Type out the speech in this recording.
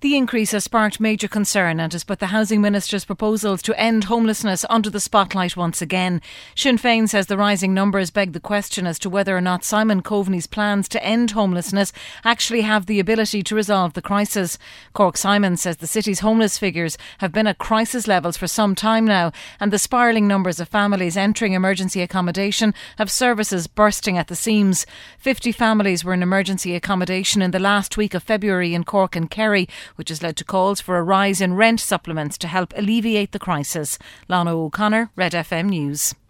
The increase has sparked major concern and has put the Housing Minister's proposals to end homelessness under the spotlight once again. Sinn Féin says the rising numbers beg the question as to whether or not Simon Coveney's plans to end homelessness actually have the ability to resolve the crisis. Cork Simon says the city's homeless figures have been at crisis levels for some time now, and the spiralling numbers of families entering emergency accommodation have services bursting at the seams. 50 families were in emergency accommodation in the last week of February in Cork and Kerry, which has led to calls for a rise in rent supplements to help alleviate the crisis. Lana O'Connor, Red FM News.